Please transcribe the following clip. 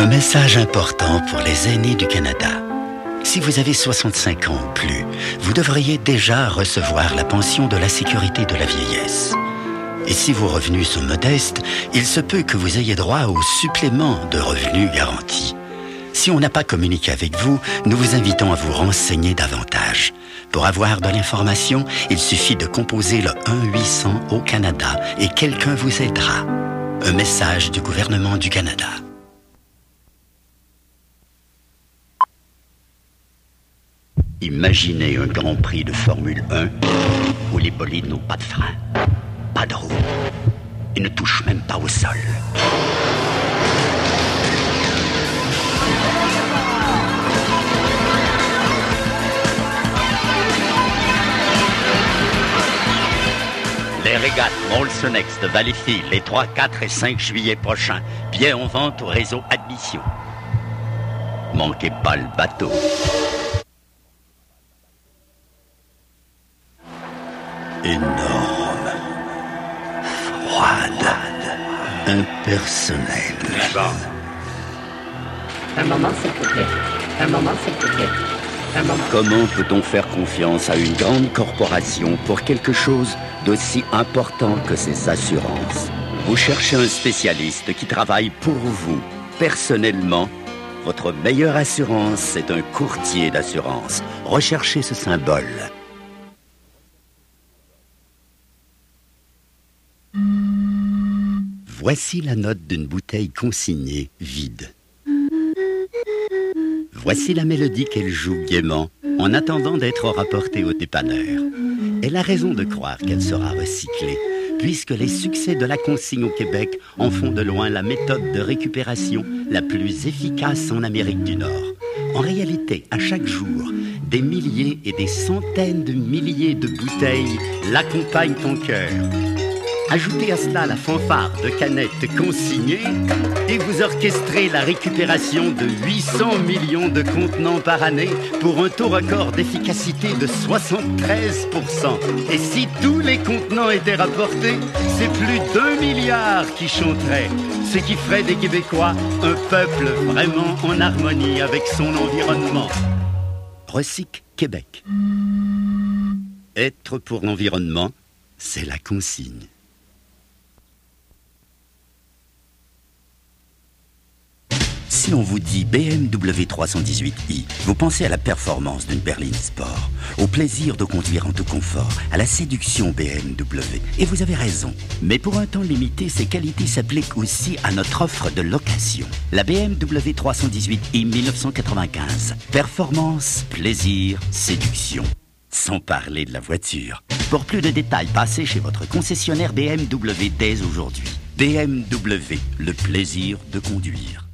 message important pour les aînés du Canada. Si vous avez 65 ans ou plus, vous devriez déjà recevoir la pension de la sécurité de la vieillesse. Et si vos revenus sont modestes, il se peut que vous ayez droit au supplément de revenus garanti. Si on n'a pas communiqué avec vous, nous vous invitons à vous renseigner davantage. Pour avoir de l'information, il suffit de composer le 1-800 au Canada et quelqu'un vous aidera. Un message du gouvernement du Canada. Imaginez un Grand Prix de Formule 1 où les bolides n'ont pas de frein, pas de roue et ne touchent même pas au sol. Les régates Molson X de Valleyfield les 3, 4 et 5 juillet prochains. Billets en vente au réseau Admission. Manquez pas le bateau. Énorme, froide, impersonnelle. Un moment, s'il vous plaît. Un moment, s'il vous plaît. Un moment. Comment peut-on faire confiance à une grande corporation pour quelque chose d'aussi important que ses assurances? Vous cherchez un spécialiste qui travaille pour vous, personnellement. Votre meilleure assurance, c'est un courtier d'assurance. Recherchez ce symbole. Voici la note d'une bouteille consignée vide. Voici la mélodie qu'elle joue gaiement en attendant d'être rapportée au dépanneur. Elle a raison de croire qu'elle sera recyclée, puisque les succès de la consigne au Québec en font de loin la méthode de récupération la plus efficace en Amérique du Nord. En réalité, à chaque jour, des milliers et des centaines de milliers de bouteilles l'accompagnent en cœur. Ajoutez à cela la fanfare de canettes consignées et vous orchestrez la récupération de 800 millions de contenants par année pour un taux record d'efficacité de 73%. Et si tous les contenants étaient rapportés, c'est plus d'1 milliard qui chanterait, ce qui ferait des Québécois un peuple vraiment en harmonie avec son environnement. Recyc Québec. Être pour l'environnement, c'est la consigne. Si on vous dit BMW 318i, vous pensez à la performance d'une berline sport, au plaisir de conduire en tout confort, à la séduction BMW. Et vous avez raison. Mais pour un temps limité, ces qualités s'appliquent aussi à notre offre de location. La BMW 318i 1995. Performance, plaisir, séduction. Sans parler de la voiture. Pour plus de détails, passez chez votre concessionnaire BMW dès aujourd'hui. BMW, le plaisir de conduire.